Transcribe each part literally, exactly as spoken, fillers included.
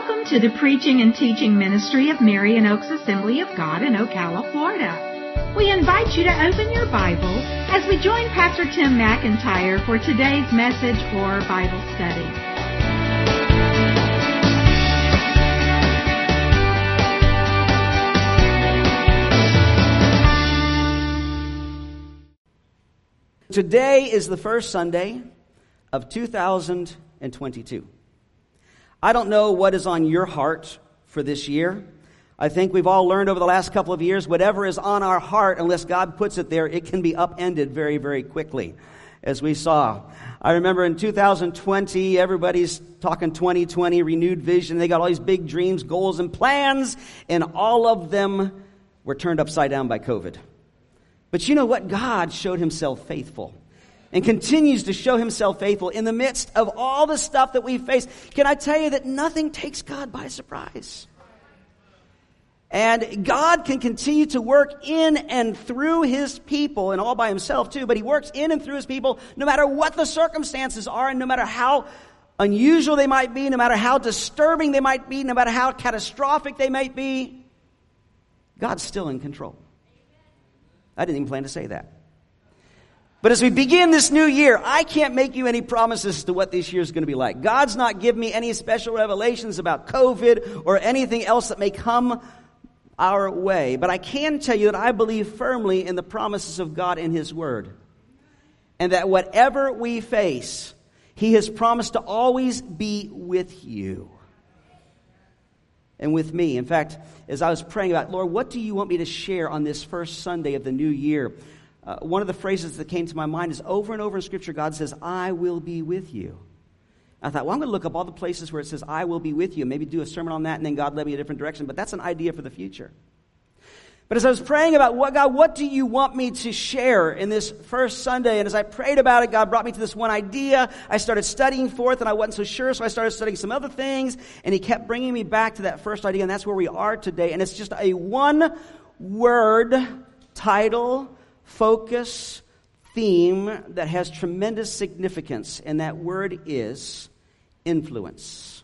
Welcome to the preaching and teaching ministry of Marion Oaks Assembly of God in Ocala, Florida. We invite you to open your Bible as we join Pastor Tim McIntyre for today's message for Bible study. Today is the first Sunday of two thousand twenty-two. I don't know what is on your heart for this year. I think we've all learned over the last couple of years, whatever is on our heart, unless God puts it there, it can be upended very, very quickly, as we saw. I remember in two thousand twenty, everybody's talking twenty twenty, renewed vision. They got all these big dreams, goals, and plans, and all of them were turned upside down by COVID. But you know what? God showed himself faithful and continues to show himself faithful in the midst of all the stuff that we face. Can I tell you that nothing takes God by surprise? And God can continue to work in and through his people, and all by himself too, but he works in and through his people no matter what the circumstances are, and no matter how unusual they might be, no matter how disturbing they might be, no matter how catastrophic they might be. God's still in control. I didn't even plan to say that. But as we begin this new year, I can't make you any promises as to what this year is going to be like. God's not giving me any special revelations about COVID or anything else that may come our way. But I can tell you that I believe firmly in the promises of God in his word. And that whatever we face, he has promised to always be with you. And with me. In fact, as I was praying about, Lord, what do you want me to share on this first Sunday of the new year? Uh, one of the phrases that came to my mind is over and over in Scripture, God says, I will be with you. I thought, well, I'm going to look up all the places where it says, I will be with you. Maybe do a sermon on that, and then God led me a different direction. But that's an idea for the future. But as I was praying about, what God, what do you want me to share in this first Sunday? And as I prayed about it, God brought me to this one idea. I started studying forth, and I wasn't so sure, so I started studying some other things. And he kept bringing me back to that first idea, and that's where we are today. And it's just a one-word title, focus, theme that has tremendous significance. And that word is influence.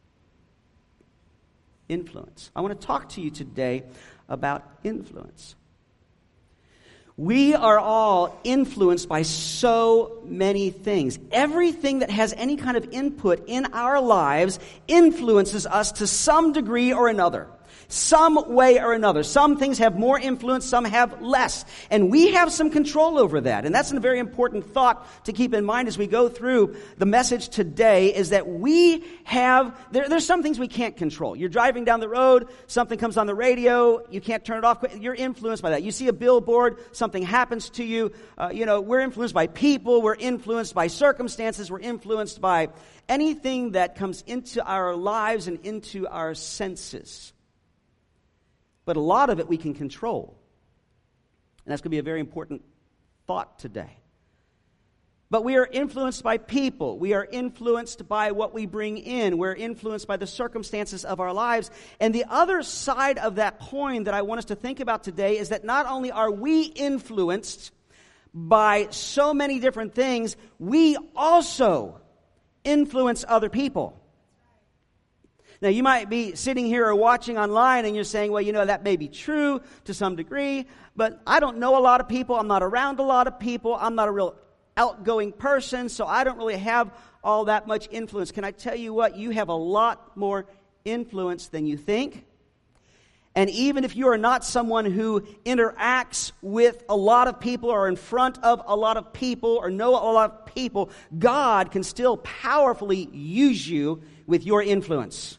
Influence. I want to talk to you today about influence. We are all influenced by so many things. Everything that has any kind of input in our lives influences us to some degree or another. Some way or another. Some things have more influence, some have less. And we have some control over that. And that's a very important thought to keep in mind as we go through the message today, is that we have, there, there's some things we can't control. You're driving down the road, something comes on the radio, you can't turn it off. You're influenced by that. You see a billboard, something happens to you. Uh, you know, we're influenced by people, we're influenced by circumstances, we're influenced by anything that comes into our lives and into our senses. But a lot of it we can control. And that's going to be a very important thought today. But we are influenced by people. We are influenced by what we bring in. We're influenced by the circumstances of our lives. And the other side of that coin that I want us to think about today is that not only are we influenced by so many different things, we also influence other people. Now, you might be sitting here or watching online and you're saying, well, you know, that may be true to some degree, but I don't know a lot of people. I'm not around a lot of people. I'm not a real outgoing person, so I don't really have all that much influence. Can I tell you what? You have a lot more influence than you think. And even if you are not someone who interacts with a lot of people or in front of a lot of people or know a lot of people, God can still powerfully use you with your influence.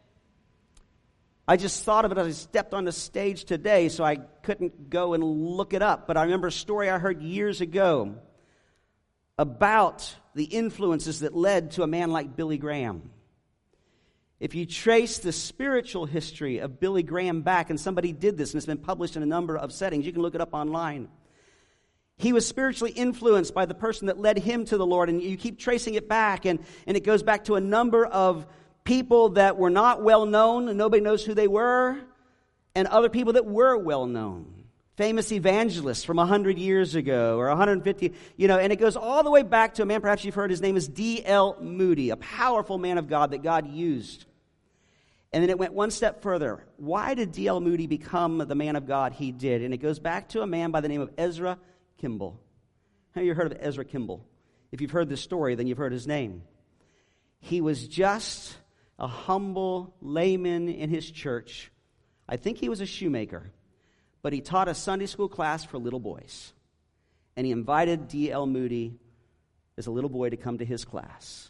I just thought of it as I stepped on the stage today, so I couldn't go and look it up. But I remember a story I heard years ago about the influences that led to a man like Billy Graham. If you trace the spiritual history of Billy Graham back, and somebody did this, and it's been published in a number of settings, you can look it up online. He was spiritually influenced by the person that led him to the Lord, and you keep tracing it back, and, and it goes back to a number of people that were not well known, and nobody knows who they were, and other people that were well known. Famous evangelists from one hundred years ago, or one hundred fifty, you know, and it goes all the way back to a man, perhaps you've heard, his name is D L Moody, a powerful man of God that God used. And then it went one step further. Why did D L Moody become the man of God he did? And it goes back to a man by the name of Ezra Kimball. Have you heard of Ezra Kimball? If you've heard this story, then you've heard his name. He was just a humble layman in his church. I think he was a shoemaker. But he taught a Sunday school class for little boys. And he invited D L Moody as a little boy to come to his class.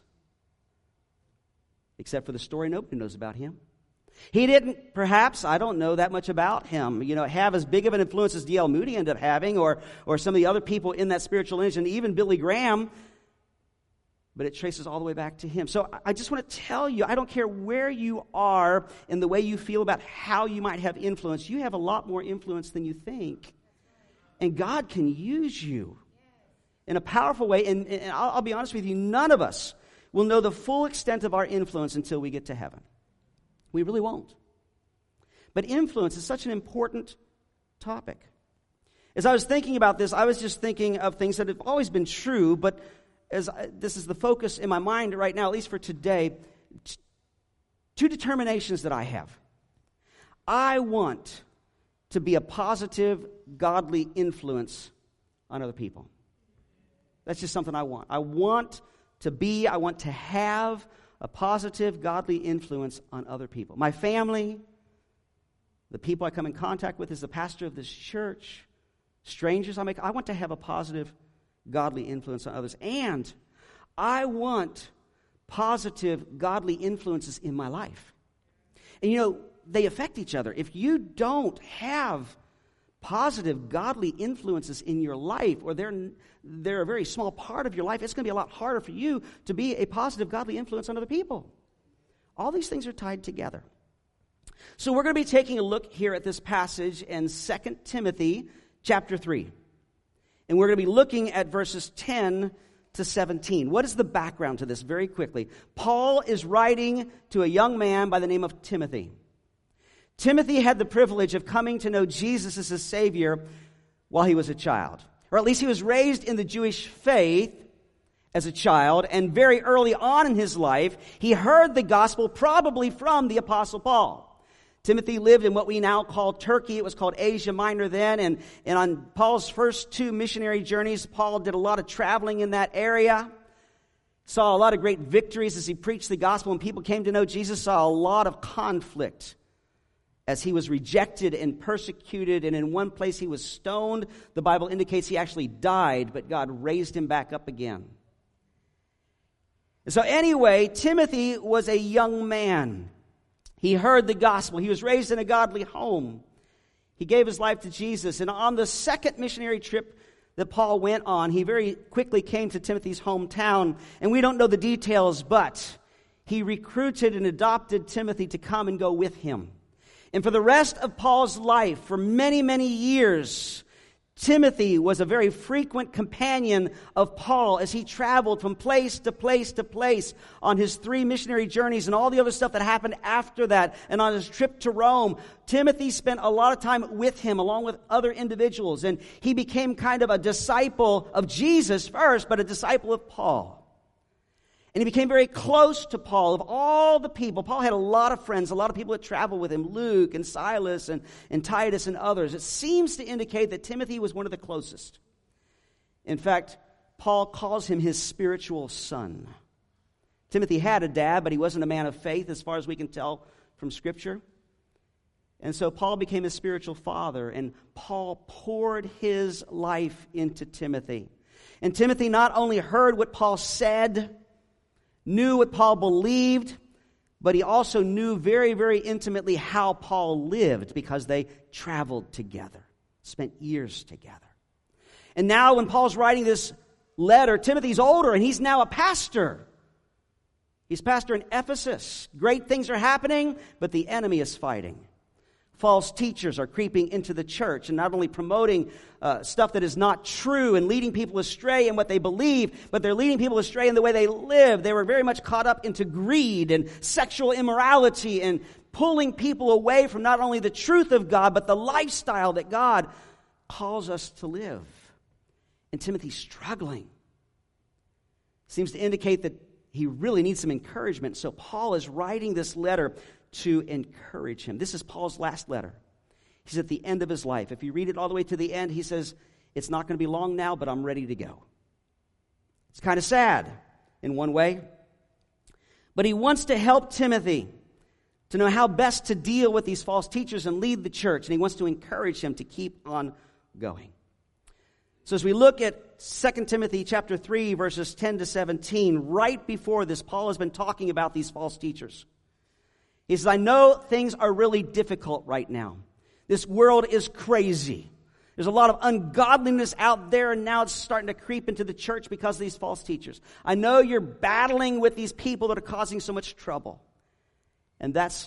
Except for the story nobody knows about him. He didn't, perhaps, I don't know that much about him, you know, have as big of an influence as D L Moody ended up having, or or some of the other people in that spiritual lineage, and even Billy Graham. But it traces all the way back to him. So I just want to tell you, I don't care where you are in the way you feel about how you might have influence. You have a lot more influence than you think. And God can use you in a powerful way. And, and I'll, I'll be honest with you, none of us will know the full extent of our influence until we get to heaven. We really won't. But influence is such an important topic. As I was thinking about this, I was just thinking of things that have always been true, but as I, this is the focus in my mind right now, at least for today, t- two determinations that I have. I want to be a positive, godly influence on other people. That's just something I want. I want to be, I want to have a positive, godly influence on other people. My family, the people I come in contact with as the pastor of this church, strangers I make, I want to have a positive, godly influence on others. And I want positive, godly influences in my life. And you know, they affect each other. If you don't have positive, godly influences in your life, or they're, they're a very small part of your life, it's going to be a lot harder for you to be a positive, godly influence on other people. All these things are tied together. So we're going to be taking a look here at this passage in Second Timothy chapter three. And we're going to be looking at verses ten to seventeen. What is the background to this? Very quickly. Paul is writing to a young man by the name of Timothy. Timothy had the privilege of coming to know Jesus as his Savior while he was a child. Or at least he was raised in the Jewish faith as a child, and very early on in his life, he heard the gospel probably from the Apostle Paul. Timothy lived in what we now call Turkey. It was called Asia Minor then, and, and on Paul's first two missionary journeys, Paul did a lot of traveling in that area. Saw a lot of great victories as he preached the gospel, and people came to know Jesus. Saw a lot of conflict as he was rejected and persecuted, and in one place he was stoned. The Bible indicates he actually died, but God raised him back up again. So anyway, Timothy was a young man. He heard the gospel. He was raised in a godly home. He gave his life to Jesus. And on the second missionary trip that Paul went on, he very quickly came to Timothy's hometown. And we don't know the details, but he recruited and adopted Timothy to come and go with him. And for the rest of Paul's life, for many, many years, Timothy was a very frequent companion of Paul as he traveled from place to place to place on his three missionary journeys and all the other stuff that happened after that. And on his trip to Rome, Timothy spent a lot of time with him along with other individuals. And he became kind of a disciple of Jesus first, but a disciple of Paul. And he became very close to Paul. Of all the people, Paul had a lot of friends, a lot of people that traveled with him, Luke and Silas and, and Titus and others. It seems to indicate that Timothy was one of the closest. In fact, Paul calls him his spiritual son. Timothy had a dad, but he wasn't a man of faith as far as we can tell from Scripture. And so Paul became his spiritual father, and Paul poured his life into Timothy. And Timothy not only heard what Paul said, knew what Paul believed, but he also knew very, very intimately how Paul lived because they traveled together, spent years together. And now when Paul's writing this letter, Timothy's older and he's now a pastor. He's pastor in Ephesus. Great things are happening, but the enemy is fighting. False teachers are creeping into the church and not only promoting uh, stuff that is not true and leading people astray in what they believe, but they're leading people astray in the way they live. They were very much caught up into greed and sexual immorality and pulling people away from not only the truth of God, but the lifestyle that God calls us to live. And Timothy's struggling. Seems to indicate that he really needs some encouragement. So Paul is writing this letter to encourage him. This is Paul's last letter. He's at the end of his life. If you read it all the way to the end, he says, it's not going to be long now, but I'm ready to go. It's kind of sad in one way. But he wants to help Timothy to know how best to deal with these false teachers and lead the church. And he wants to encourage him to keep on going. So as we look at Second Timothy chapter three, verses ten to seventeen, right before this, Paul has been talking about these false teachers. He says, I know things are really difficult right now. This world is crazy. There's a lot of ungodliness out there, and now it's starting to creep into the church because of these false teachers. I know you're battling with these people that are causing so much trouble. And that's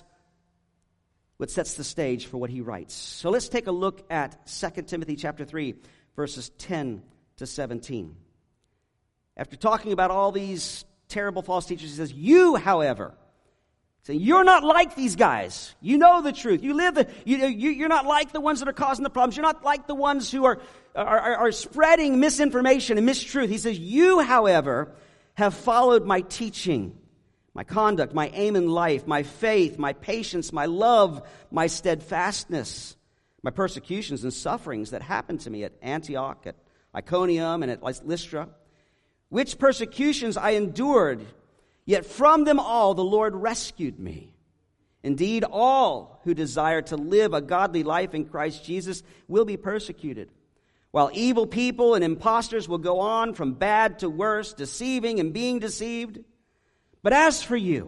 what sets the stage for what he writes. So let's take a look at Second Timothy chapter three, verses ten to seventeen. After talking about all these terrible false teachers, he says, you, however, so you're not like these guys. You know the truth. You live the. You, you, you're not like the ones that are causing the problems. You're not like the ones who are, are, are spreading misinformation and mistruth. He says, you, however, have followed my teaching, my conduct, my aim in life, my faith, my patience, my love, my steadfastness, my persecutions and sufferings that happened to me at Antioch, at Iconium, and at Lystra, which persecutions I endured. Yet from them all the Lord rescued me. Indeed, all who desire to live a godly life in Christ Jesus will be persecuted, while evil people and impostors will go on from bad to worse, deceiving and being deceived. But as for you,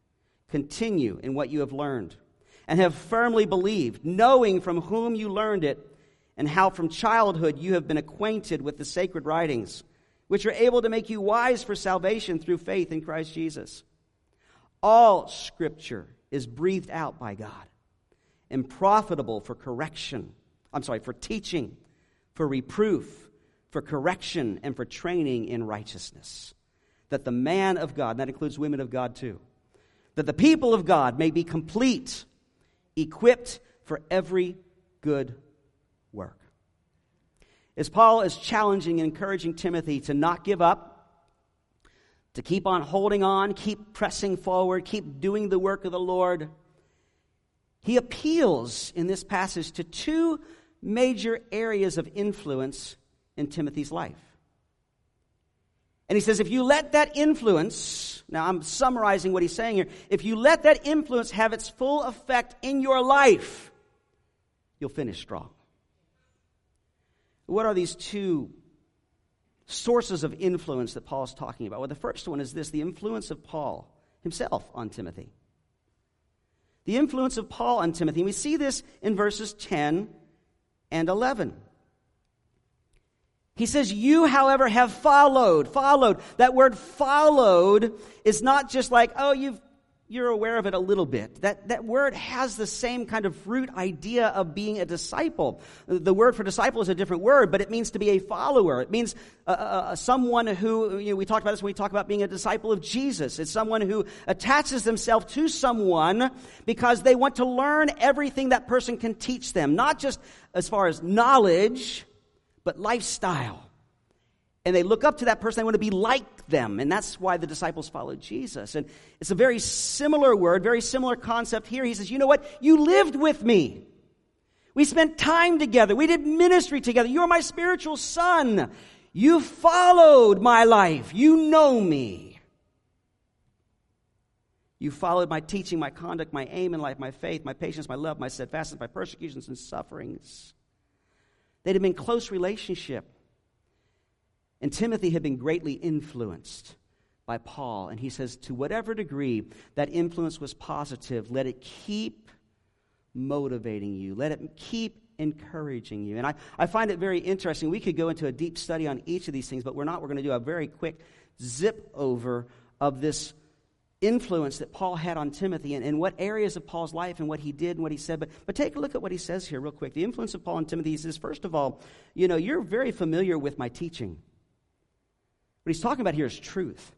continue in what you have learned and have firmly believed, knowing from whom you learned it, and how from childhood you have been acquainted with the sacred writings, which are able to make you wise for salvation through faith in Christ Jesus. All Scripture is breathed out by God and profitable for correction, I'm sorry, for teaching, for reproof, for correction, and for training in righteousness, that the man of God, and that includes women of God too, that the people of God may be complete, equipped for every good work. As Paul is challenging and encouraging Timothy to not give up, to keep on holding on, keep pressing forward, keep doing the work of the Lord, he appeals in this passage to two major areas of influence in Timothy's life. And he says, if you let that influence, now I'm summarizing what he's saying here, if you let that influence have its full effect in your life, you'll finish strong. What are these two sources of influence that Paul is talking about? Well, the first one is this, the influence of Paul himself on Timothy. The influence of Paul on Timothy. And we see this in verses ten and eleven. He says, you, however, have followed. Followed. That word followed is not just like, oh, you've You're aware of it a little bit. That, that word has the same kind of root idea of being a disciple. The word for disciple is a different word, but it means to be a follower. It means uh, uh, someone who, you know, we talked about this when we talk about being a disciple of Jesus. It's someone who attaches themselves to someone because they want to learn everything that person can teach them. Not just as far as knowledge, but lifestyle. And they look up to that person. They want to be like them. And that's why the disciples followed Jesus. And it's a very similar word, very similar concept here. He says, you know what? You lived with me. We spent time together. We did ministry together. You're my spiritual son. You followed my life. You know me. You followed my teaching, my conduct, my aim in life, my faith, my patience, my love, my steadfastness, my persecutions and sufferings. They'd have been close relationship. And Timothy had been greatly influenced by Paul. And he says, to whatever degree that influence was positive, let it keep motivating you. Let it keep encouraging you. And I, I find it very interesting. We could go into a deep study on each of these things, but we're not. We're going to do a very quick zip over of this influence that Paul had on Timothy and, and what areas of Paul's life and what he did and what he said. But, but take a look at what he says here real quick. The influence of Paul on Timothy, he says, first of all, you know, you're very familiar with my teaching. What he's talking about here is truth.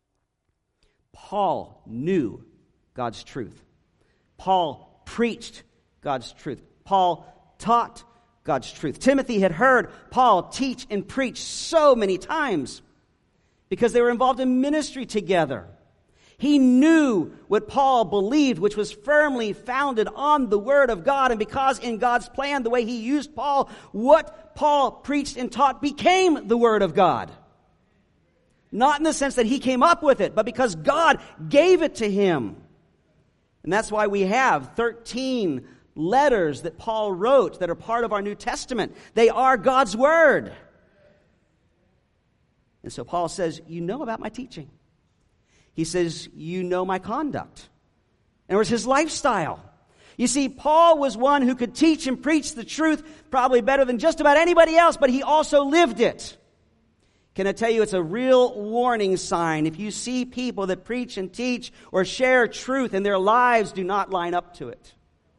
Paul knew God's truth. Paul preached God's truth. Paul taught God's truth. Timothy had heard Paul teach and preach so many times because they were involved in ministry together. He knew what Paul believed, which was firmly founded on the Word of God. And because in God's plan, the way He used Paul, what Paul preached and taught became the Word of God. Not in the sense that he came up with it, but because God gave it to him. And that's why we have thirteen letters that Paul wrote that are part of our New Testament. They are God's Word. And so Paul says, you know about my teaching. He says, you know my conduct. And it was his lifestyle. You see, Paul was one who could teach and preach the truth probably better than just about anybody else, but he also lived it. Can I tell you, it's a real warning sign if you see people that preach and teach or share truth and their lives do not line up to it.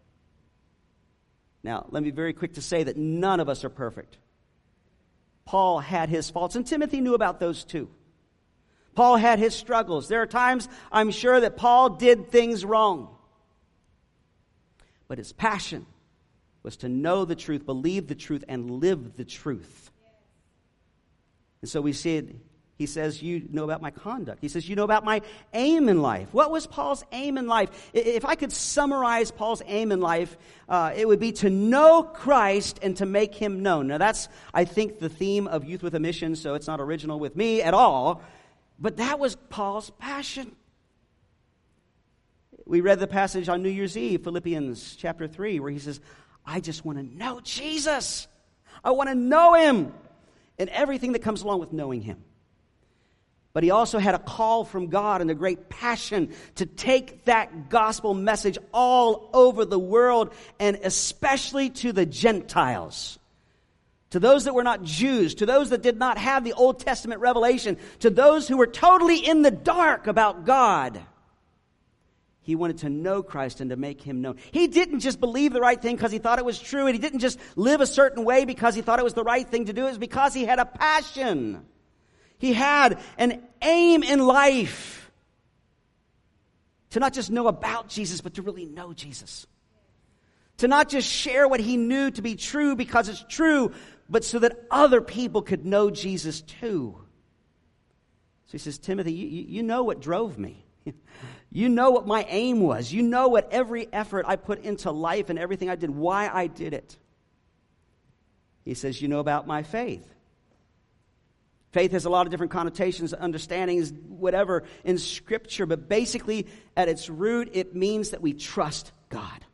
Now, let me be very quick to say that none of us are perfect. Paul had his faults, and Timothy knew about those too. Paul had his struggles. There are times, I'm sure, that Paul did things wrong. But his passion was to know the truth, believe the truth, and live the truth. And so we see it, he says, you know about my conduct. He says, you know about my aim in life. What was Paul's aim in life? If I could summarize Paul's aim in life, uh, it would be to know Christ and to make him known. Now that's, I think, the theme of Youth with a Mission, so it's not original with me at all. But that was Paul's passion. We read the passage on New Year's Eve, Philippians chapter three, where he says, I just want to know Jesus. I want to know him. And everything that comes along with knowing him. But he also had a call from God and a great passion to take that gospel message all over the world, and especially to the Gentiles. To those that were not Jews, to those that did not have the Old Testament revelation, to those who were totally in the dark about God. He wanted to know Christ and to make him known. He didn't just believe the right thing because he thought it was true, and he didn't just live a certain way because he thought it was the right thing to do. It was because he had a passion. He had an aim in life to not just know about Jesus, but to really know Jesus. To not just share what he knew to be true because it's true, but so that other people could know Jesus too. So he says, Timothy, you, you know what drove me. You know what my aim was. You know what every effort I put into life and everything I did, why I did it. He says, you know about my faith. Faith has a lot of different connotations, understandings, whatever in Scripture, but basically at its root, it means that we trust God.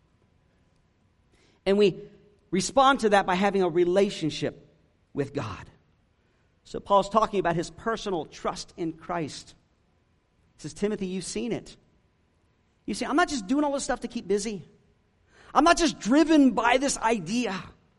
And we respond to that by having a relationship with God. So Paul's talking about his personal trust in Christ. He says, Timothy, you've seen it. You see, I'm not just doing all this stuff to keep busy. I'm not just driven by this idea.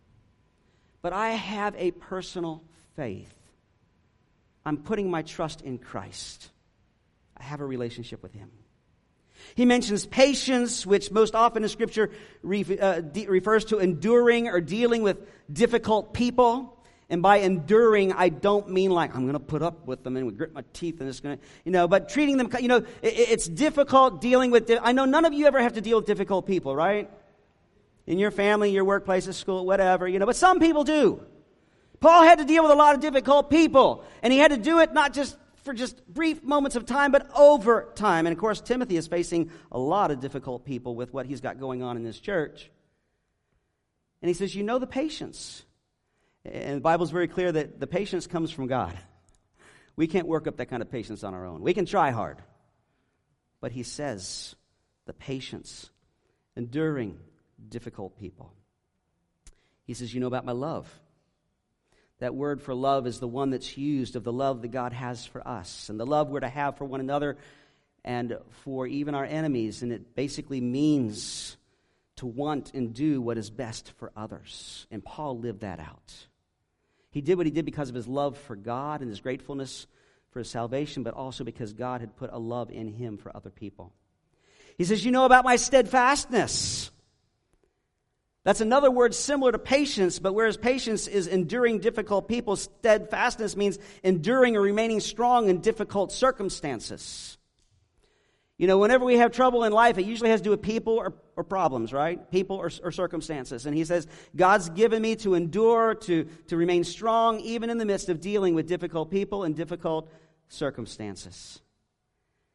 But I have a personal faith. I'm putting my trust in Christ. I have a relationship with him. He mentions patience, which most often in Scripture re- uh, de- refers to enduring or dealing with difficult people. And by enduring, I don't mean like I'm going to put up with them and grit my teeth and it's going to, you know, but treating them, you know, it, it's difficult dealing with, I know none of you ever have to deal with difficult people, right? In your family, your workplace, at school, whatever, you know, but some people do. Paul had to deal with a lot of difficult people, and he had to do it not just for just brief moments of time, but over time. And of course, Timothy is facing a lot of difficult people with what he's got going on in this church. And he says, you know the patience. And the Bible's very clear that the patience comes from God. We can't work up that kind of patience on our own. We can try hard. But he says, the patience, enduring difficult people. He says, you know about my love. That word for love is the one that's used of the love that God has for us. And the love we're to have for one another and for even our enemies. And it basically means to want and do what is best for others. And Paul lived that out. He did what he did because of his love for God and his gratefulness for his salvation, but also because God had put a love in him for other people. He says, you know about my steadfastness. That's another word similar to patience, but whereas patience is enduring difficult people, steadfastness means enduring or remaining strong in difficult circumstances. You know, whenever we have trouble in life, it usually has to do with people or, or problems, right? People or, or circumstances. And he says, God's given me to endure, to, to remain strong, even in the midst of dealing with difficult people and difficult circumstances.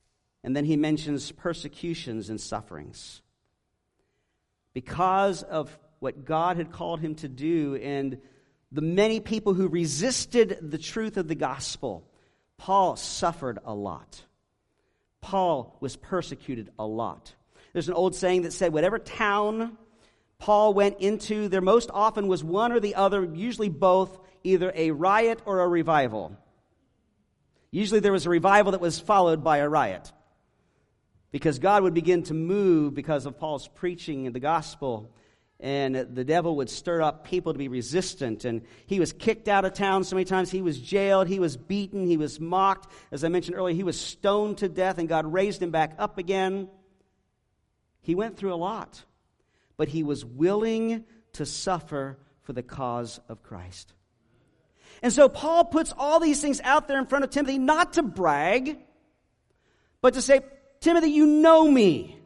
And then he mentions persecutions and sufferings. Because of what God had called him to do and the many people who resisted the truth of the gospel, Paul suffered a lot. Paul was persecuted a lot. There's an old saying that said, whatever town Paul went into, there most often was one or the other, usually both, either a riot or a revival. Usually there was a revival that was followed by a riot, because God would begin to move because of Paul's preaching the gospel, and the devil would stir up people to be resistant, and he was kicked out of town so many times. He was jailed, he was beaten, he was mocked. As I mentioned earlier, he was stoned to death, and God raised him back up again. He went through a lot, but he was willing to suffer for the cause of Christ. And so Paul puts all these things out there in front of Timothy, not to brag, but to say, Timothy, you know me.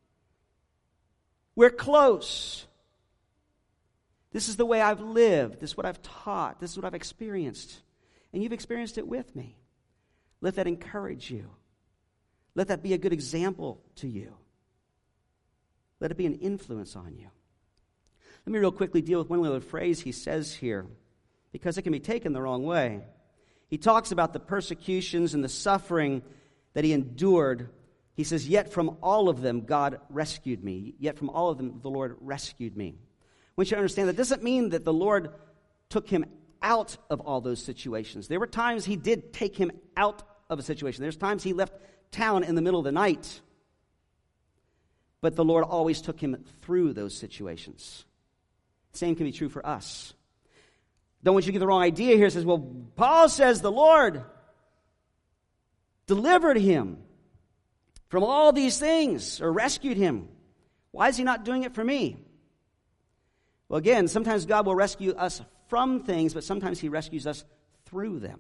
We're close. This is the way I've lived. This is what I've taught. This is what I've experienced. And you've experienced it with me. Let that encourage you. Let that be a good example to you. Let it be an influence on you. Let me real quickly deal with one little phrase he says here, because it can be taken the wrong way. He talks about the persecutions and the suffering that he endured. He says, yet from all of them God rescued me. Yet from all of them the Lord rescued me. I want you to understand that doesn't mean that the Lord took him out of all those situations. There were times he did take him out of a situation. There's times he left town in the middle of the night. But the Lord always took him through those situations. Same can be true for us. Don't want you to get the wrong idea here. It says, well, Paul says the Lord delivered him from all these things, or rescued him. Why is he not doing it for me? Well, again, sometimes God will rescue us from things, but sometimes he rescues us through them.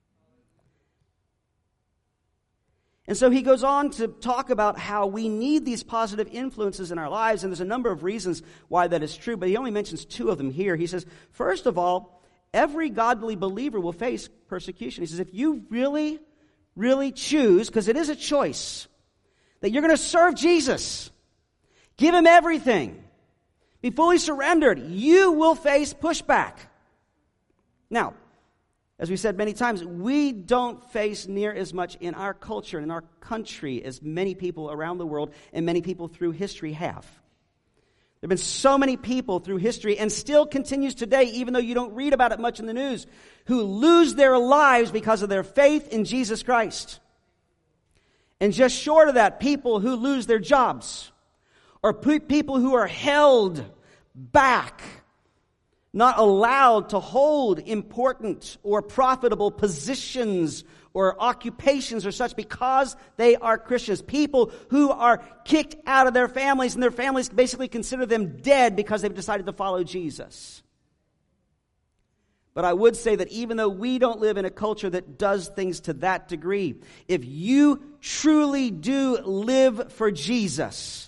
And so he goes on to talk about how we need these positive influences in our lives, and there's a number of reasons why that is true, but he only mentions two of them here. He says, first of all, every godly believer will face persecution. He says, if you really, really choose, because it is a choice, that you're going to serve Jesus, give him everything, be fully surrendered, you will face pushback. Now, as we said many times, we don't face near as much in our culture and in our country as many people around the world and many people through history have. There have been so many people through history, and still continues today, even though you don't read about it much in the news, who lose their lives because of their faith in Jesus Christ. And just short of that, people who lose their jobs, or pe- people who are held back, not allowed to hold important or profitable positions or occupations or such because they are Christians. People who are kicked out of their families, and their families basically consider them dead because they've decided to follow Jesus. But I would say that even though we don't live in a culture that does things to that degree, if you truly do live for Jesus,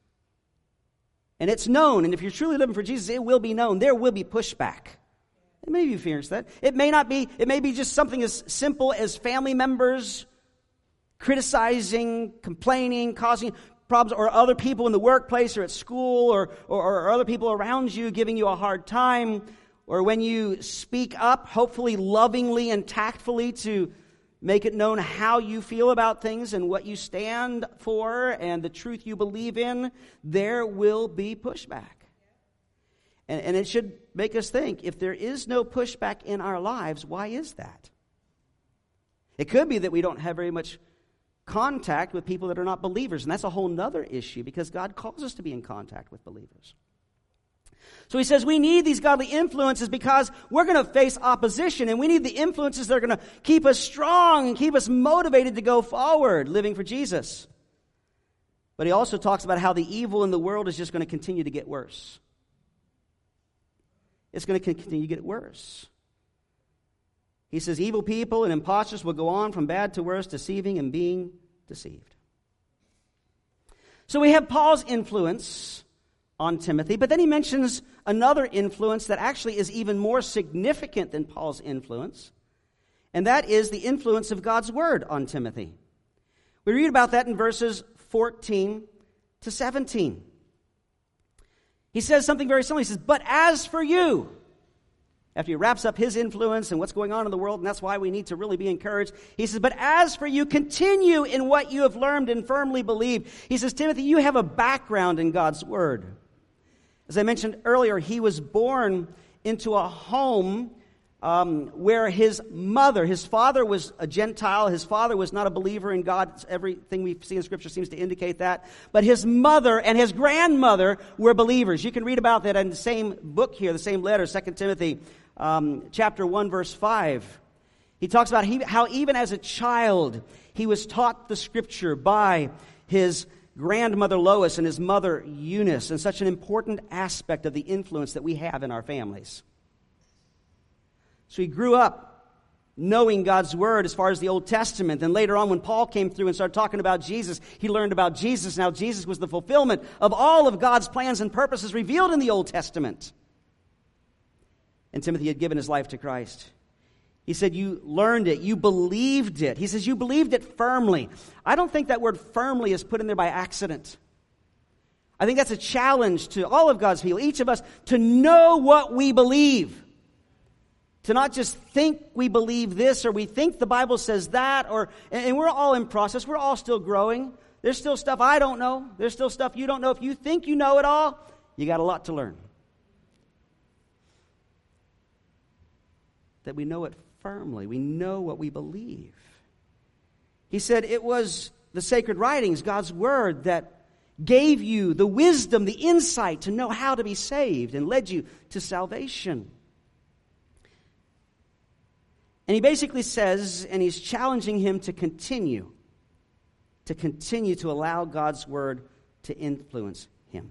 and it's known, and if you're truly living for Jesus, it will be known. There will be pushback. It may be fierce that. It may not be, it may be just something as simple as family members criticizing, complaining, causing problems, or other people in the workplace or at school, or, or, or other people around you giving you a hard time, or when you speak up, hopefully lovingly and tactfully, to make it known how you feel about things and what you stand for and the truth you believe in, there will be pushback. And, and it should make us think, if there is no pushback in our lives, why is that? It could be that we don't have very much contact with people that are not believers, and that's a whole other issue, because God calls us to be in contact with believers. So he says we need these godly influences because we're going to face opposition, and we need the influences that are going to keep us strong and keep us motivated to go forward, living for Jesus. But he also talks about how the evil in the world is just going to continue to get worse. It's going to continue to get worse. He says evil people and impostors will go on from bad to worse, deceiving and being deceived. So we have Paul's influence on Timothy, but then he mentions another influence that actually is even more significant than Paul's influence, and that is the influence of God's Word on Timothy. We read about that in verses fourteen to seventeen. He says something very similar. He says, but as for you, after he wraps up his influence and what's going on in the world, and that's why we need to really be encouraged, he says, but as for you, continue in what you have learned and firmly believe. He says, Timothy, you have a background in God's Word. As I mentioned earlier, he was born into a home um, where his mother, his father was a Gentile, his father was not a believer in God. Everything we see in Scripture seems to indicate that. But his mother and his grandmother were believers. You can read about that in the same book here, the same letter, Second Timothy um, chapter one, verse five. He talks about he, how even as a child, he was taught the Scripture by his grandmother Lois and his mother Eunice, and such an important aspect of the influence that we have in our families. So he grew up knowing God's Word as far as the Old Testament. Then later on, when Paul came through and started talking about Jesus, he learned about Jesus. Now Jesus was the fulfillment of all of God's plans and purposes revealed in the Old Testament. And Timothy had given his life to Christ. He said, you learned it. You believed it. He says, you believed it firmly. I don't think that word firmly is put in there by accident. I think that's a challenge to all of God's people, each of us, to know what we believe. To not just think we believe this or we think the Bible says that, or and we're all in process. We're all still growing. There's still stuff I don't know. There's still stuff you don't know. If you think you know it all, you got a lot to learn. That we know it firmly. We know what we believe. He said it was the sacred writings, God's Word, that gave you the wisdom, the insight to know how to be saved and led you to salvation. And he basically says, and he's challenging him to continue, to continue to allow God's Word to influence him.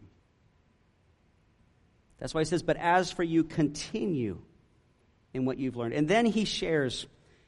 That's why he says, but as for you, continue in what you've learned. And then he shares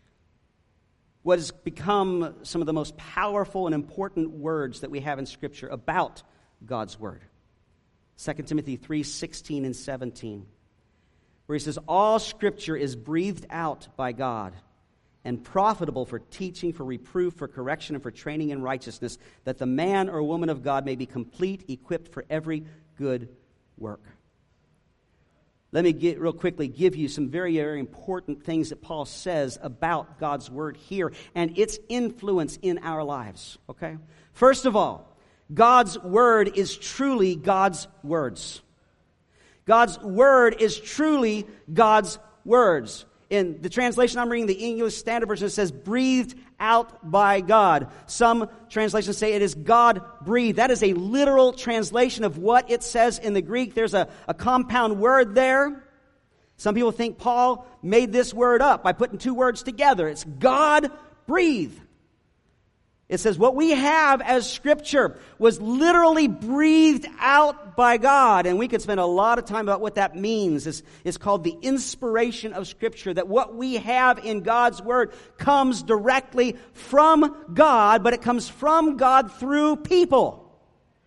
what has become some of the most powerful and important words that we have in Scripture about God's Word. Second Timothy three sixteen and seventeen. Where he says, all Scripture is breathed out by God and profitable for teaching, for reproof, for correction, and for training in righteousness, that the man or woman of God may be complete, equipped for every good work. Let me get, real quickly give you some very, very important things that Paul says about God's Word here and its influence in our lives. Okay? First of all, God's Word is truly God's words. God's Word is truly God's words. In the translation I'm reading, the English Standard Version, it says, breathed out by God. Some translations say it is God-breathed. That is a literal translation of what it says in the Greek. There's a, a compound word there. Some people think Paul made this word up by putting two words together. It's God-breathed. It says what we have as Scripture was literally breathed out by God. And we could spend a lot of time about what that means. It's, it's called the inspiration of Scripture. That what we have in God's Word comes directly from God, but it comes from God through people.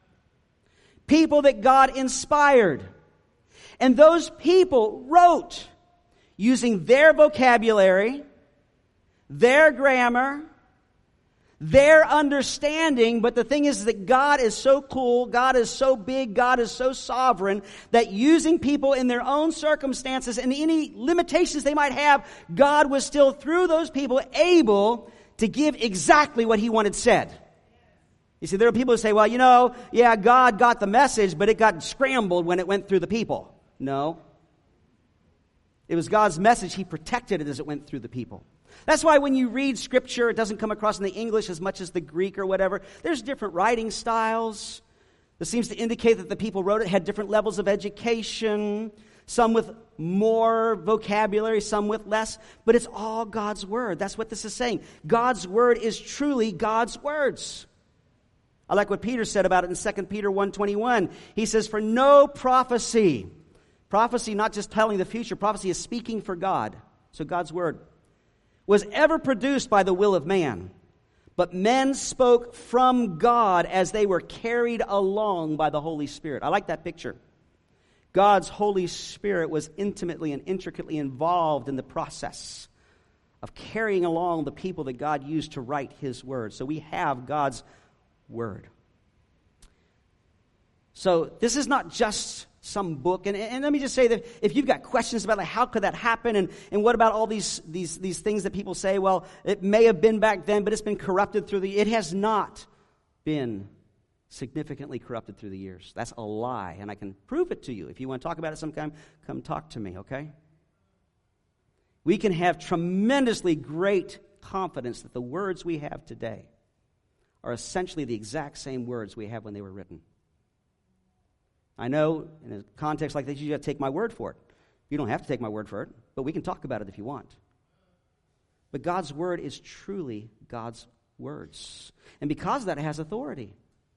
People that God inspired. And those people wrote using their vocabulary, their grammar, their understanding, but the thing is that God is so cool, God is so big, God is so sovereign, that using people in their own circumstances and any limitations they might have, God was still, through those people, able to give exactly what He wanted said. You see, there are people who say, well, you know, yeah, God got the message, but it got scrambled when it went through the people. No. It was God's message. He protected it as it went through the people. That's why when you read Scripture, it doesn't come across in the English as much as the Greek or whatever. There's different writing styles. This seems to indicate that the people wrote it had different levels of education, some with more vocabulary, some with less, but it's all God's Word. That's what this is saying. God's Word is truly God's words. I like what Peter said about it in Second Peter one twenty-one. He says, for no prophecy, prophecy not just telling the future, prophecy is speaking for God. So God's Word was ever produced by the will of man, but men spoke from God as they were carried along by the Holy Spirit. I like that picture. God's Holy Spirit was intimately and intricately involved in the process of carrying along the people that God used to write His Word. So we have God's Word. So this is not just some book. And, and let me just say that if you've got questions about like, how could that happen, and, and what about all these, these, these things that people say, well, it may have been back then, but it's been corrupted through the... It has not been significantly corrupted through the years. That's a lie, and I can prove it to you. If you want to talk about it sometime, come talk to me, okay? We can have tremendously great confidence that the words we have today are essentially the exact same words we have when they were written. I know in a context like this, you got to take my word for it. You don't have to take my word for it, but we can talk about it if you want. But God's Word is truly God's words. And because of that, it has authority.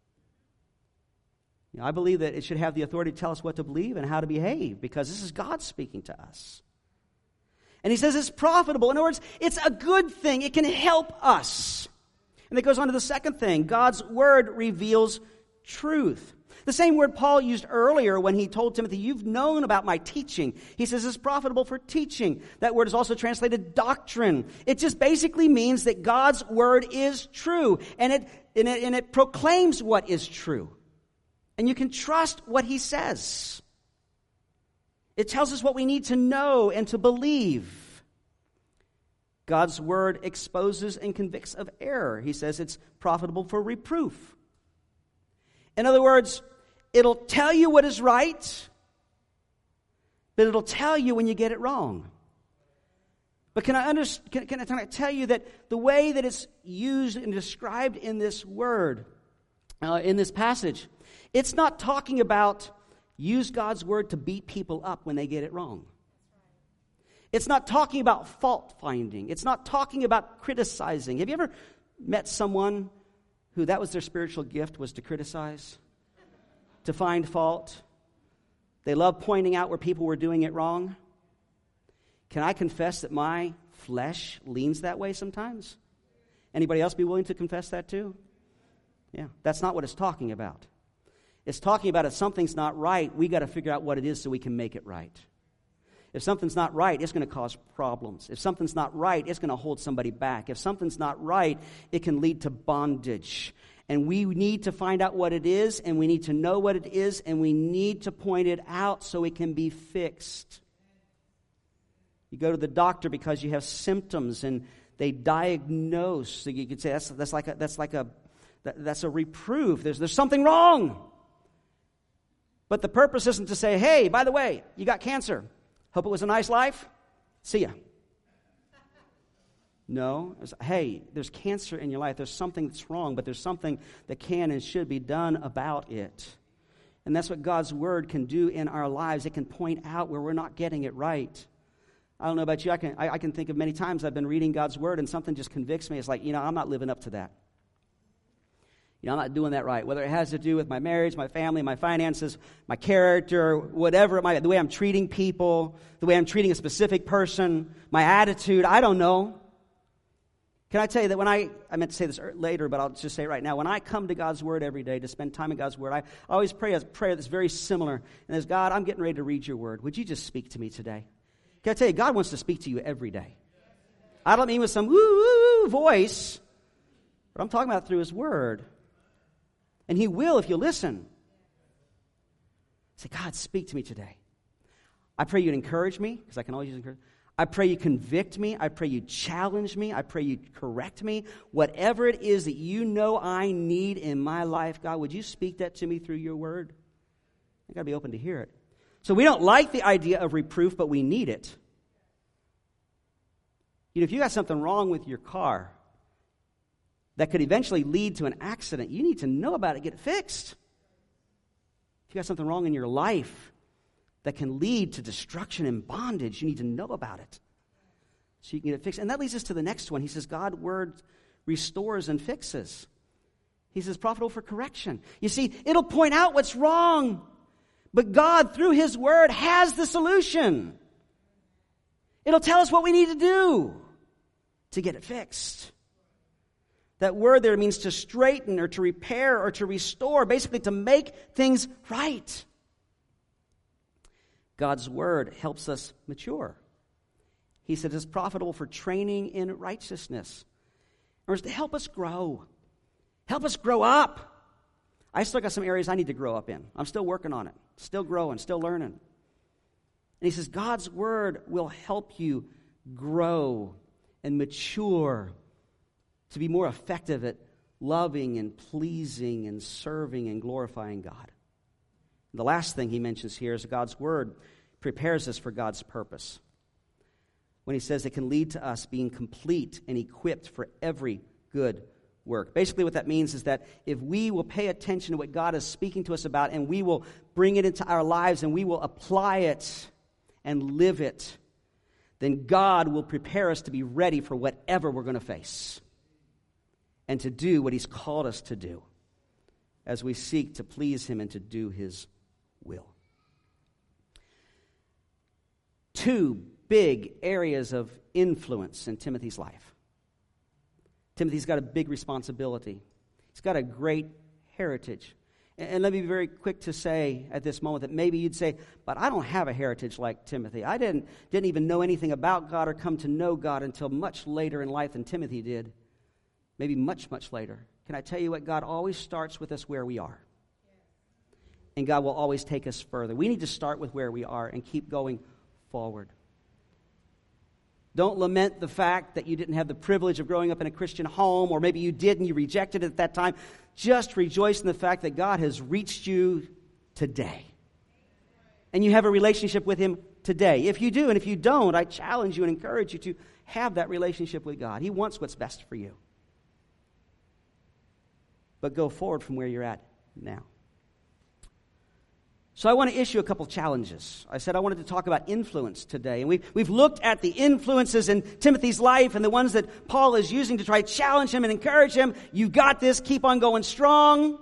You know, I believe that it should have the authority to tell us what to believe and how to behave, because this is God speaking to us. And He says it's profitable. In other words, it's a good thing. It can help us. And it goes on to the second thing. God's Word reveals truth. The same word Paul used earlier when he told Timothy, you've known about my teaching. He says it's profitable for teaching. That word is also translated doctrine. It just basically means that God's Word is true. And it, and it, and it proclaims what is true. And you can trust what He says. It tells us what we need to know and to believe. God's Word exposes and convicts of error. He says it's profitable for reproof. In other words, it'll tell you what is right, but it'll tell you when you get it wrong. But can I, under, can, can I, can I tell you that the way that it's used and described in this word, uh, in this passage, it's not talking about use God's Word to beat people up when they get it wrong. It's not talking about fault finding. It's not talking about criticizing. Have you ever met someone who that was their spiritual gift, was to criticize, to find fault? They love pointing out where people were doing it wrong. Can I confess that my flesh leans that way sometimes? Anybody else be willing to confess that too? Yeah, that's not what it's talking about. It's talking about if something's not right, we got to figure out what it is so we can make it right. If something's not right, it's going to cause problems. If something's not right, it's going to hold somebody back. If something's not right, it can lead to bondage. And we need to find out what it is, and we need to know what it is, and we need to point it out so it can be fixed. You go to the doctor because you have symptoms, and they diagnose. So you could say that's that's like a that's like a that, that's a reproof. There's there's something wrong. But the purpose isn't to say, hey, by the way, you got cancer. Hope it was a nice life. See ya. No. It's, hey, there's cancer in your life. There's something that's wrong, but there's something that can and should be done about it. And that's what God's Word can do in our lives. It can point out where we're not getting it right. I don't know about you. I can, I, I can think of many times I've been reading God's Word and something just convicts me. It's like, you know, I'm not living up to that. You know, I'm not doing that right. Whether it has to do with my marriage, my family, my finances, my character, whatever it might be, the way I'm treating people, the way I'm treating a specific person, my attitude, I don't know. Can I tell you that when I, I meant to say this later, but I'll just say it right now. When I come to God's Word every day to spend time in God's Word, I always pray a prayer that's very similar. And as God, I'm getting ready to read your Word. Would you just speak to me today? Can I tell you, God wants to speak to you every day. I don't mean with some woo-woo voice, but I'm talking about through His Word. And He will if you listen. Say, God, speak to me today. I pray you'd encourage me, because I can always use encouragement. I pray you convict me. I pray you challenge me. I pray you correct me. Whatever it is that you know I need in my life, God, would you speak that to me through your Word? I've got to be open to hear it. So we don't like the idea of reproof, but we need it. You know, if you got something wrong with your car that could eventually lead to an accident, you need to know about it, get it fixed. If you got something wrong in your life that can lead to destruction and bondage, you need to know about it so you can get it fixed. And that leads us to the next one. He says, God's Word restores and fixes. He says, profitable for correction. You see, it'll point out what's wrong, but God, through His Word, has the solution. It'll tell us what we need to do to get it fixed. That word there means to straighten or to repair or to restore, basically to make things right. God's Word helps us mature. He said it's profitable for training in righteousness. Or is to help us grow. Help us grow up. I still got some areas I need to grow up in. I'm still working on it. Still growing, still learning. And he says God's word will help you grow and mature to be more effective at loving and pleasing and serving and glorifying God. The last thing he mentions here is God's word prepares us for God's purpose. When he says it can lead to us being complete and equipped for every good work. Basically what that means is that if we will pay attention to what God is speaking to us about and we will bring it into our lives and we will apply it and live it, then God will prepare us to be ready for whatever we're going to face and to do what he's called us to do as we seek to please him and to do his will. Two big areas of influence in Timothy's life. Timothy's got a big responsibility. He's got a great heritage. And let me be very quick to say at this moment that maybe you'd say, but I don't have a heritage like Timothy. I didn't, didn't even know anything about God or come to know God until much later in life than Timothy did. Maybe much, much later. Can I tell you what? God always starts with us where we are. And God will always take us further. We need to start with where we are and keep going forward. Don't lament the fact that you didn't have the privilege of growing up in a Christian home, or maybe you did and you rejected it at that time. Just rejoice in the fact that God has reached you today. And you have a relationship with him today. If you do, and if you don't, I challenge you and encourage you to have that relationship with God. He wants what's best for you. But go forward from where you're at now. So I want to issue a couple challenges. I said I wanted to talk about influence today. And we've, we've looked at the influences in Timothy's life and the ones that Paul is using to try to challenge him and encourage him. You got this. Keep on going strong.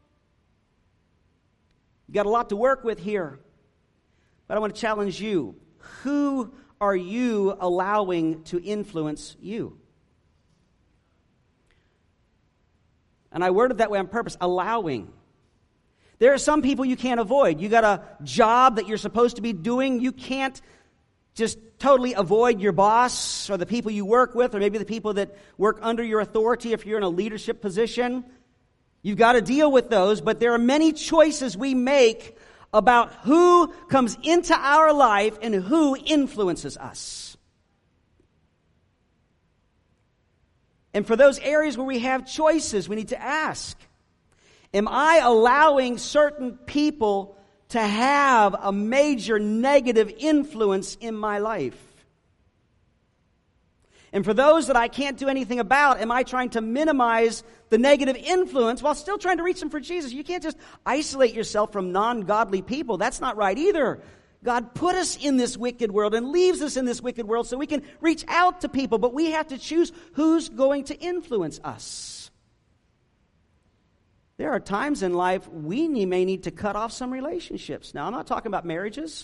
You got a lot to work with here. But I want to challenge you. Who are you allowing to influence you? And I worded that way on purpose, allowing. There are some people you can't avoid. You got a job that you're supposed to be doing. You can't just totally avoid your boss or the people you work with or maybe the people that work under your authority if you're in a leadership position. You've got to deal with those, but there are many choices we make about who comes into our life and who influences us. And for those areas where we have choices, we need to ask, am I allowing certain people to have a major negative influence in my life? And for those that I can't do anything about, am I trying to minimize the negative influence while still trying to reach them for Jesus? You can't just isolate yourself from non-godly people. That's not right either. God put us in this wicked world and leaves us in this wicked world so we can reach out to people, but we have to choose who's going to influence us. There are times in life we may need to cut off some relationships. Now, I'm not talking about marriages.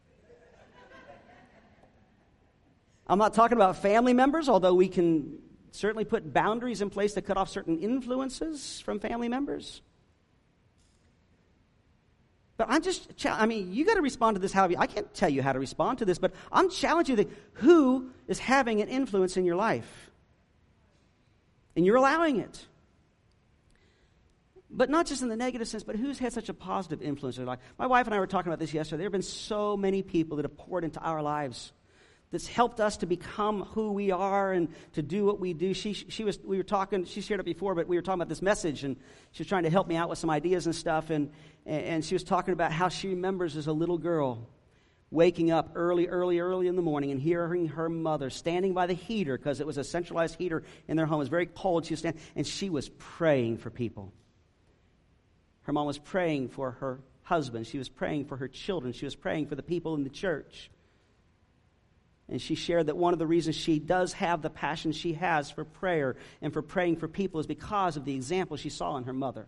I'm not talking about family members, although we can certainly put boundaries in place to cut off certain influences from family members. But I'm just, I mean, you got to respond to this however you, I can't tell you how to respond to this, but I'm challenging you that who is having an influence in your life? And you're allowing it. But not just in the negative sense, but who's had such a positive influence in your life? My wife and I were talking about this yesterday. There have been so many people that have poured into our lives that's helped us to become who we are and to do what we do. She she was we were talking, she shared it before, but we were talking about this message, and she was trying to help me out with some ideas and stuff, and and she was talking about how she remembers as a little girl waking up early, early, early in the morning and hearing her mother standing by the heater, because it was a centralized heater in their home. It was very cold. She was standing, and she was praying for people. Her mom was praying for her husband. She was praying for her children. She was praying for the people in the church. And she shared that one of the reasons she does have the passion she has for prayer and for praying for people is because of the example she saw in her mother.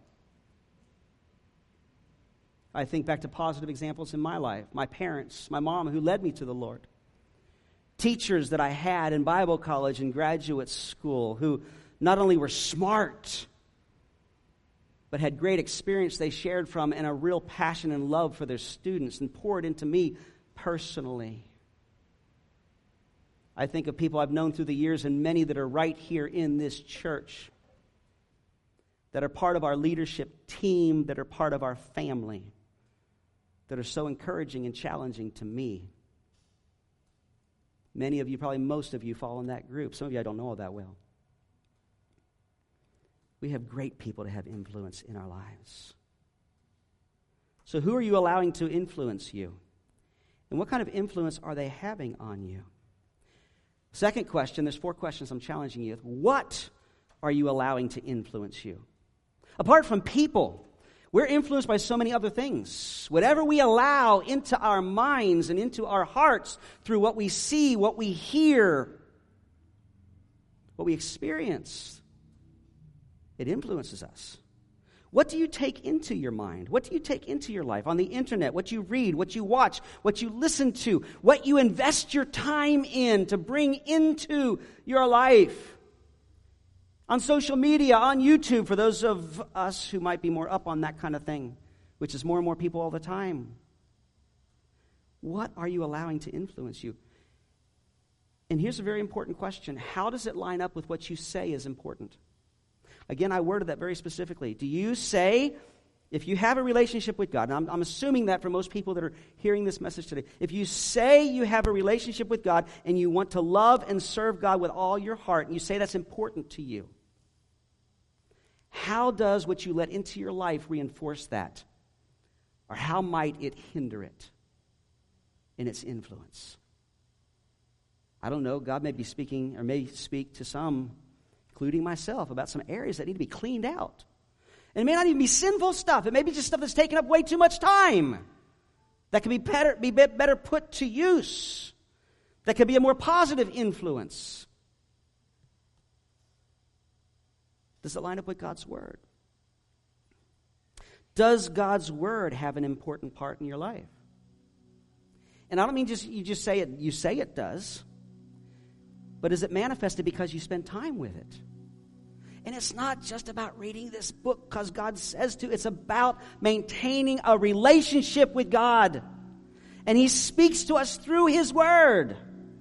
I think back to positive examples in my life. My parents, my mom who led me to the Lord. Teachers that I had in Bible college and graduate school who not only were smart, but had great experience they shared from and a real passion and love for their students and poured into me personally. I think of people I've known through the years and many that are right here in this church, that are part of our leadership team, that are part of our family, that are so encouraging and challenging to me. Many of you, probably most of you, fall in that group. Some of you I don't know all that well. We have great people to have influence in our lives. So who are you allowing to influence you? And what kind of influence are they having on you? Second question, there's four questions I'm challenging you with. What are you allowing to influence you? Apart from people, we're influenced by so many other things. Whatever we allow into our minds and into our hearts through what we see, what we hear, what we experience, it influences us. What do you take into your mind? What do you take into your life on the internet? What you read, what you watch, what you listen to, what you invest your time in to bring into your life? On social media, on YouTube, for those of us who might be more up on that kind of thing, which is more and more people all the time. What are you allowing to influence you? And here's a very important question. How does it line up with what you say is important? Again, I worded that very specifically. Do you say, if you have a relationship with God, and I'm, I'm assuming that for most people that are hearing this message today, if you say you have a relationship with God and you want to love and serve God with all your heart, and you say that's important to you, how does what you let into your life reinforce that? Or how might it hinder it in its influence? I don't know. God may be speaking, or may speak to some, including myself, about some areas that need to be cleaned out. And it may not even be sinful stuff. It may be just stuff that's taking up way too much time. That can be better, be better put to use. That can be a more positive influence. Does it line up with God's Word? Does God's Word have an important part in your life? And I don't mean just you just say it, you say it does. But is it manifested because you spend time with it? And it's not just about reading this book because God says to. It's about maintaining a relationship with God. And He speaks to us through His Word.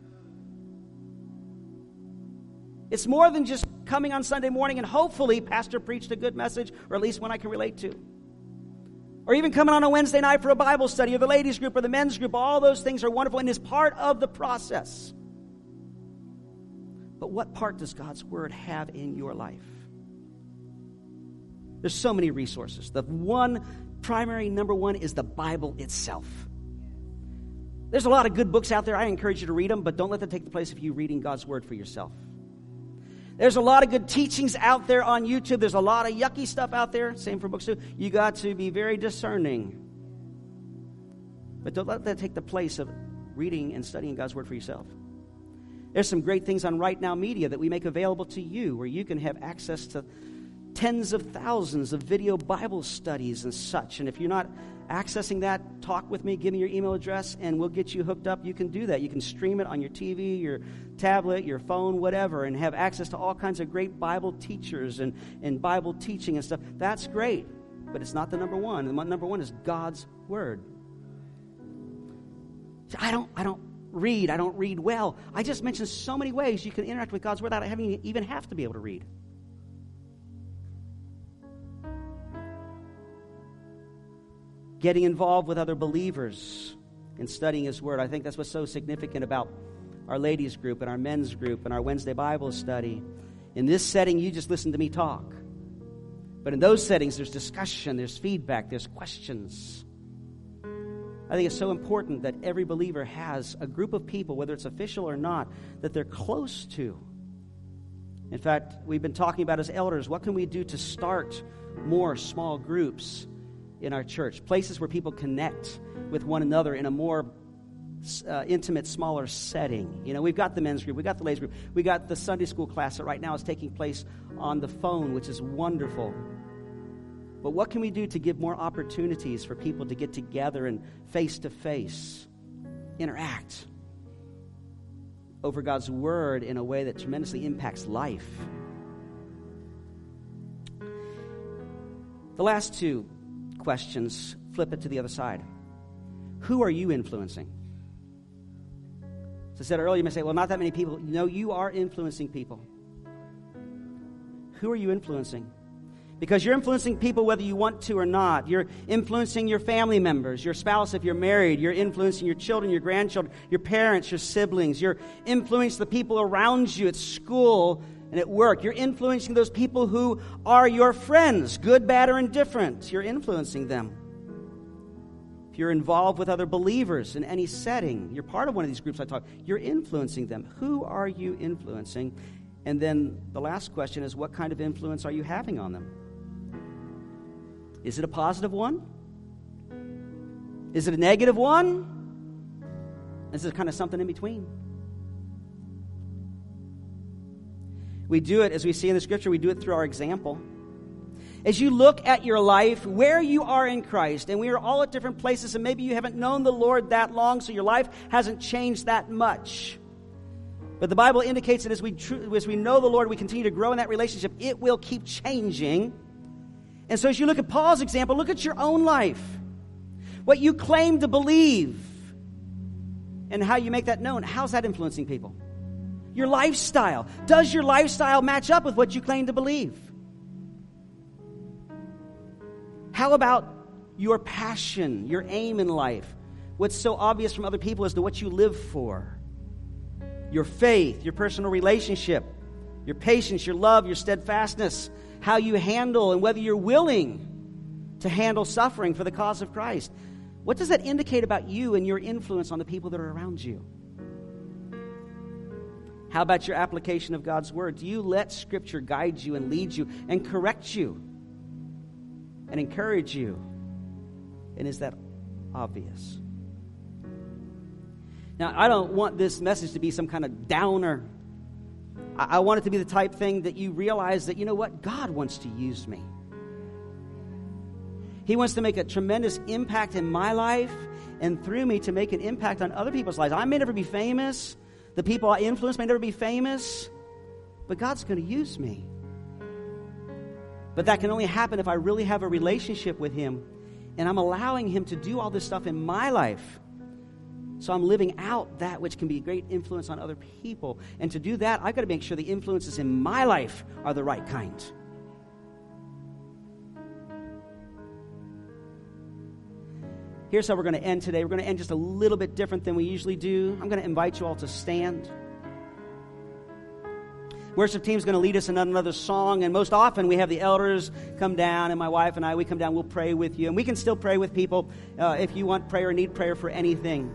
It's more than just coming on Sunday morning and hopefully Pastor preached a good message, or at least one I can relate to. Or even coming on a Wednesday night for a Bible study, or the ladies group, or the men's group. All those things are wonderful and is part of the process. But what part does God's Word have in your life? There's so many resources. The one primary, number one, is the Bible itself. There's a lot of good books out there. I encourage you to read them, but don't let them take the place of you reading God's Word for yourself. There's a lot of good teachings out there on YouTube. There's a lot of yucky stuff out there. Same for books too. You got to be very discerning. But don't let that take the place of reading and studying God's Word for yourself. There's some great things on Right Now Media that we make available to you, where you can have access to tens of thousands of video Bible studies and such. And if you're not accessing that, talk with me, give me your email address, and we'll get you hooked up. You can do that. You can stream it on your T V, your tablet, your phone, whatever, and have access to all kinds of great Bible teachers and, and Bible teaching and stuff. That's great, but it's not the number one. The number one is God's Word. I don't, I don't read. I don't read well. I just mentioned so many ways you can interact with God's Word without having even have to be able to read. Getting involved with other believers in studying His Word. I think that's what's so significant about our ladies group and our men's group and our Wednesday Bible study. In this setting, you just listen to me talk. But in those settings, there's discussion, there's feedback, there's questions. I think it's so important that every believer has a group of people, whether it's official or not, that they're close to. In fact, we've been talking about as elders, what can we do to start more small groups in our church? Places where people connect with one another in a more uh, intimate, smaller setting. You know, we've got the men's group, we've got the ladies group, we got the Sunday school class that right now is taking place on the phone, which is wonderful. But what can we do to give more opportunities for people to get together and face-to-face interact over God's Word in a way that tremendously impacts life? The last two questions, flip it to the other side. Who are you influencing? As I said earlier, you may say, well, not that many people. No, you are influencing people. Who are you influencing? Because you're influencing people whether you want to or not. You're influencing your family members, your spouse if you're married. You're influencing your children, your grandchildren, your parents, your siblings. You're influencing the people around you at school and at work. You're influencing those people who are your friends, good, bad, or indifferent. You're influencing them. If you're involved with other believers in any setting, you're part of one of these groups I talk, you're influencing them. Who are you influencing? And then the last question is, what kind of influence are you having on them? Is it a positive one? Is it a negative one? Is it kind of something in between? We do it, as we see in the Scripture, we do it through our example. As you look at your life, where you are in Christ, and we are all at different places, and maybe you haven't known the Lord that long, so your life hasn't changed that much. But the Bible indicates that as we tr- as we know the Lord, we continue to grow in that relationship, it will keep changing. And so as you look at Paul's example, look at your own life. What you claim to believe, and how you make that known. How's that influencing people? Your lifestyle. Does your lifestyle match up with what you claim to believe? How about your passion, your aim in life? What's so obvious from other people as to what you live for? Your faith, your personal relationship, your patience, your love, your steadfastness, how you handle and whether you're willing to handle suffering for the cause of Christ. What does that indicate about you and your influence on the people that are around you? How about your application of God's Word? Do you let Scripture guide you and lead you and correct you and encourage you? And is that obvious? Now, I don't want this message to be some kind of downer. I, I want it to be the type thing that you realize that, you know what? God wants to use me. He wants to make a tremendous impact in my life and through me to make an impact on other people's lives. I may never be famous. The people I influence may never be famous. But God's going to use me. But that can only happen if I really have a relationship with Him and I'm allowing Him to do all this stuff in my life. So I'm living out that which can be a great influence on other people. And to do that, I've got to make sure the influences in my life are the right kind. Here's how we're going to end today. We're going to end just a little bit different than we usually do. I'm going to invite you all to stand. Worship team is going to lead us in another song, and most often we have the elders come down, and my wife and I, we come down, we'll pray with you. And we can still pray with people uh, if you want prayer or need prayer for anything.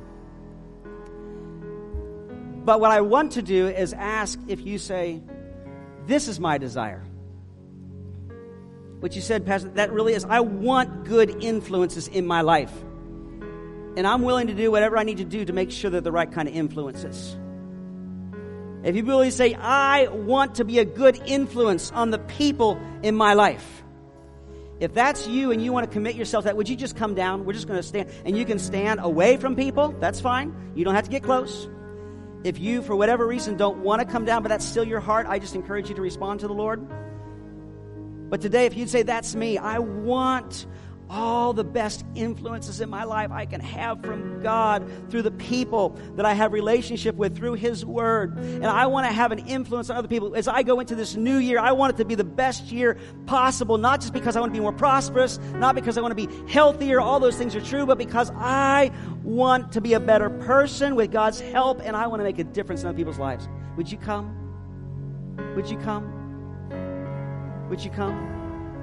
But what I want to do is ask if you say, this is my desire. What you said, Pastor, that really is, I want good influences in my life. And I'm willing to do whatever I need to do to make sure they're the right kind of influences. If you really say, I want to be a good influence on the people in my life. If that's you and you want to commit yourself to that, would you just come down? We're just going to stand. And you can stand away from people. That's fine. You don't have to get close. If you, for whatever reason, don't want to come down, but that's still your heart, I just encourage you to respond to the Lord. But today, if you'd say, that's me, I want all the best influences in my life I can have from God through the people that I have relationship with, through His Word. And I want to have an influence on other people. As I go into this new year, I want it to be the best year possible, not just because I want to be more prosperous, not because I want to be healthier, all those things are true, but because I want to be a better person with God's help, and I want to make a difference in other people's lives. Would you come? Would you come? Would you come?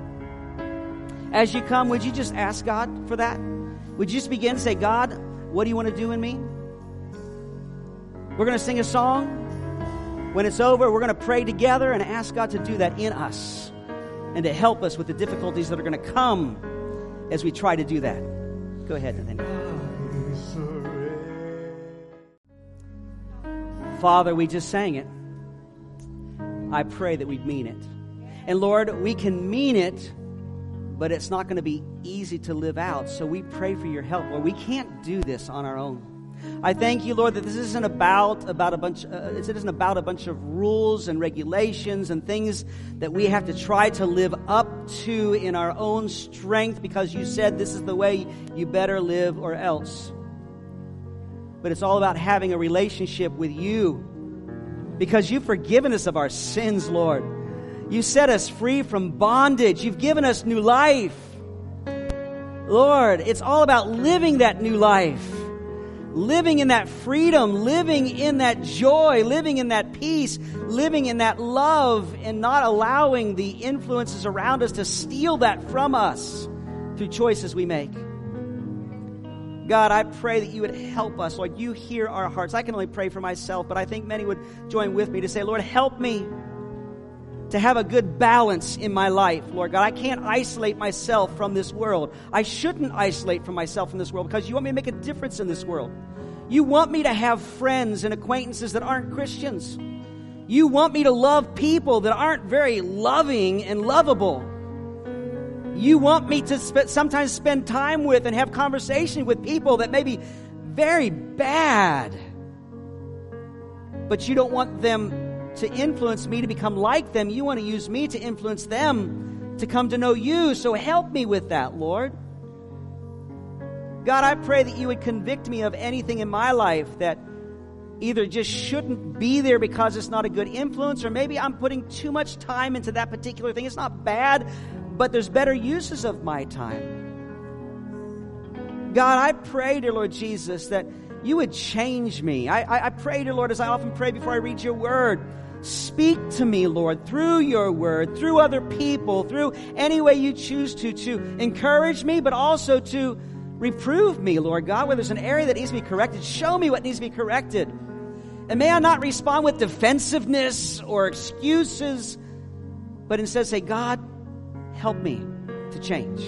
As you come, would you just ask God for that? Would you just begin to say, God, what do you want to do in me? We're going to sing a song. When it's over, we're going to pray together and ask God to do that in us and to help us with the difficulties that are going to come as we try to do that. Go ahead, Nathaniel. Father, we just sang it. I pray that we'd mean it. And Lord, we can mean it, but it's not going to be easy to live out. So we pray for your help. Lord, we can't do this on our own. I thank you, Lord, that this isn't about, about a bunch, uh, it isn't about a bunch of rules and regulations and things that we have to try to live up to in our own strength because you said this is the way you better live or else. but it's all about having a relationship with you. Because you've forgiven us of our sins, Lord. You set us free from bondage. You've given us new life. Lord, it's all about living that new life. Living in that freedom, living in that joy, living in that peace, living in that love, and not allowing the influences around us to steal that from us through choices we make. God, I pray that you would help us. Lord, you hear our hearts. I can only pray for myself, but I think many would join with me to say, Lord, help me to have a good balance in my life. Lord God, I can't isolate myself from this world. I shouldn't isolate from myself from this world because you want me to make a difference in this world. You want me to have friends and acquaintances that aren't Christians. You want me to love people that aren't very loving and lovable. You want me to sp- sometimes spend time with and have conversation with people that may be very bad. But you don't want them to influence me to become like them. You want to use me to influence them to come to know you. So help me with that, Lord. God, I pray that you would convict me of anything in my life that either just shouldn't be there because it's not a good influence, or maybe I'm putting too much time into that particular thing. It's not bad, but there's better uses of my time. God, I pray, dear Lord Jesus, that you would change me. I, I, I pray, dear Lord, as I often pray before I read your word, speak to me, Lord, through your word, through other people, through any way you choose to, to encourage me, but also to reprove me, Lord God, where there's an area that needs to be corrected. Show me what needs to be corrected. And may I not respond with defensiveness or excuses, but instead say, God, help me to change.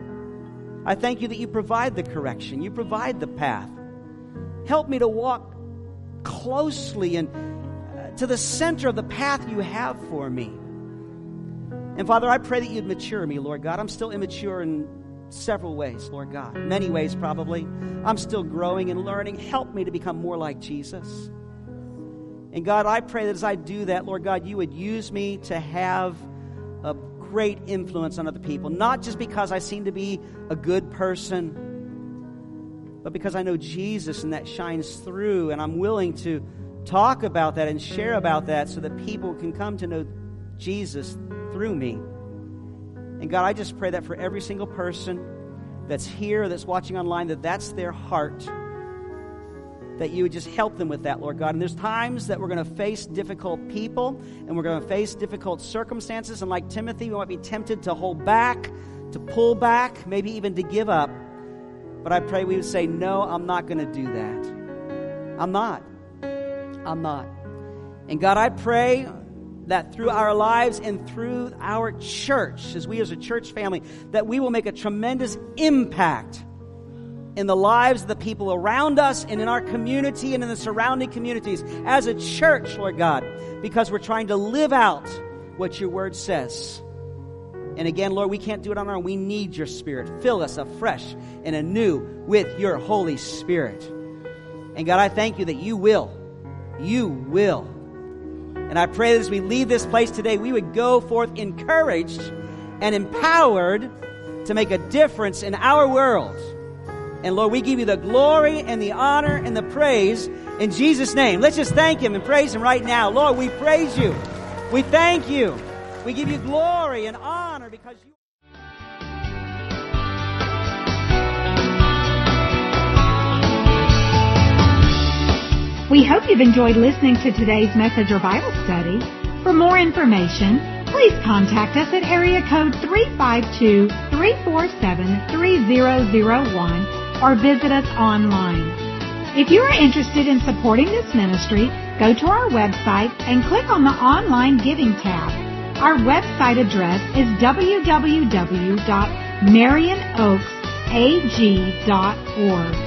I thank you that you provide the correction. You provide the path. Help me to walk closely and uh, to the center of the path you have for me. And Father, I pray that you'd mature me, Lord God. I'm still immature in several ways, Lord God. Many ways, probably. I'm still growing and learning. Help me to become more like Jesus. And God, I pray that as I do that, Lord God, you would use me to have a great influence on other people. Not just because I seem to be a good person, but because I know Jesus and that shines through, and I'm willing to talk about that and share about that so that people can come to know Jesus through me. And God, I just pray that for every single person that's here, that's watching online, that that's their heart, that you would just help them with that, Lord God. And there's times that we're going to face difficult people, and we're going to face difficult circumstances, and like Timothy, we might be tempted to hold back, to pull back, maybe even to give up. But I pray we would say, no, I'm not going to do that. I'm not. I'm not. And God, I pray that through our lives and through our church, as we as a church family, that we will make a tremendous impact in the lives of the people around us and in our community and in the surrounding communities as a church, Lord God, because we're trying to live out what your word says. And again, Lord, we can't do it on our own. We need your Spirit. Fill us afresh and anew with your Holy Spirit. And God, I thank you that you will. You will. And I pray that as we leave this place today, we would go forth encouraged and empowered to make a difference in our world. And Lord, we give you the glory and the honor and the praise in Jesus' name. Let's just thank him and praise him right now. Lord, we praise you. We thank you. We give you glory and honor because you... We hope you've enjoyed listening to today's message or Bible study. For more information, please contact us at area code three five two, three four seven, three zero zero one or visit us online. If you are interested in supporting this ministry, go to our website and click on the Online Giving tab. Our website address is w w w dot marion oaks a g dot org.